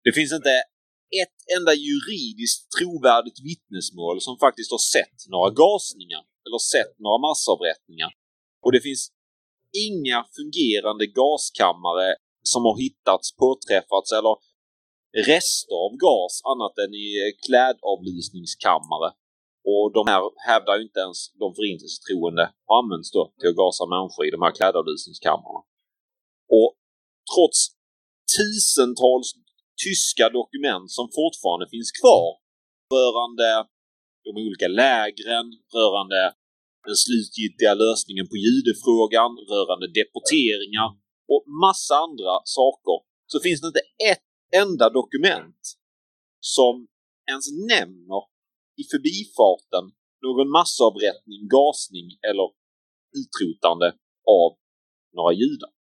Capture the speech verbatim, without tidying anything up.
Det finns inte ett enda juridiskt trovärdigt vittnesmål som faktiskt har sett några gasningar eller sett några massavrättningar. Och det finns inga fungerande gaskammare som har hittats, påträffats eller rester av gas annat än i klädavlysningskammare. Och de här hävdar ju inte ens de förintelsetroende har använts då till att gasa människor i de här klädavlysningskammarna. Och trots tusentals tyska dokument som fortfarande finns kvar rörande de olika lägren, rörande den slutgiltiga lösningen på judefrågan, rörande deporteringar och massa andra saker, så finns det inte ett enda dokument som ens nämner i förbifarten någon massavrättning, gasning eller utrotande av några judar.